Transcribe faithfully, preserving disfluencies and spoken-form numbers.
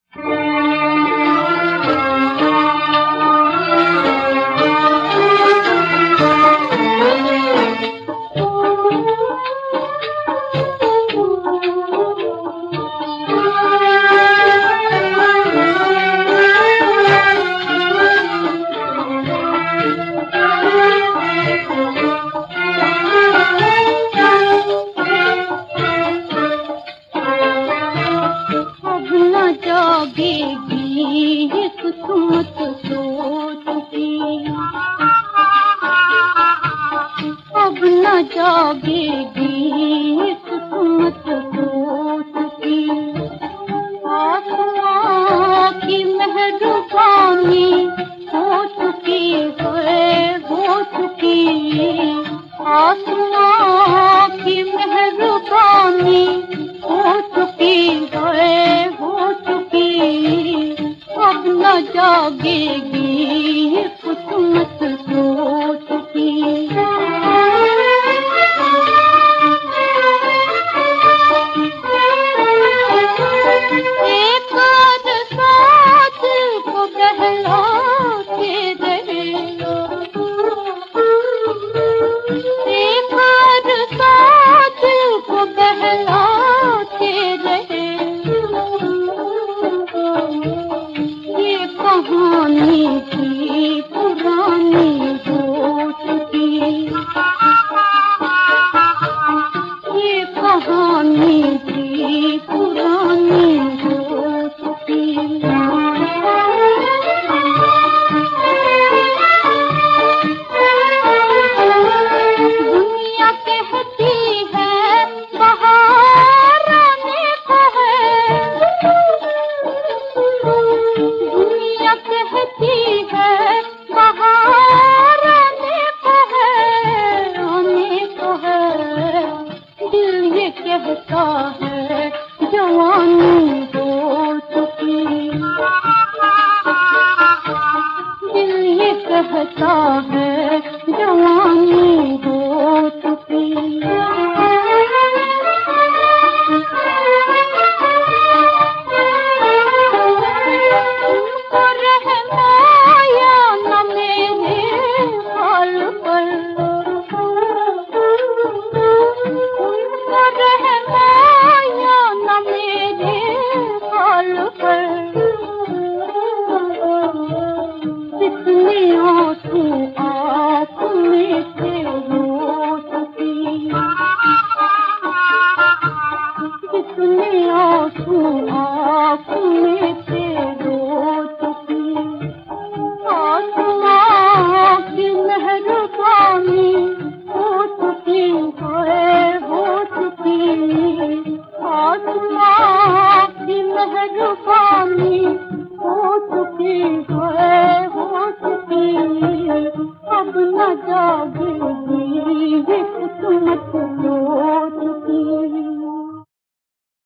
जागेगी ये किस्मत सोच की, अब न जागेगी ये किस्मत सोच की। आसमां की मेहरबानी हो चुकी है, हो चुकी। आसमां की मेहरबानी हो चुकी है, हो चुकी। अब न जागेगी ये किस्मत सोच की। एक साथ को बहलाते रहे, एक साथ को बहलाते रहे। ये कहानी थी पुरानी हो चुकी, ये कहानी थी पुरानी हो चुकी। दुनिया कहती है बाहर आने को है, दुनिया कहती है बाहर आने को है, आने को है। दिल ये कहता है जवानी हो चुकी, दिल ये कहता है जवानी हो चुकी। उनको रहमाया न मेरे हाल पर, उनको रहमाया न मेरे हाल पर। कितने आंसू आँख में से हो चुकी, कितने आंसू आँख में से हो चुकी। आसमां की मेहरबानी हो चुकी है, हो चुकी। आसमां की मेहरबानी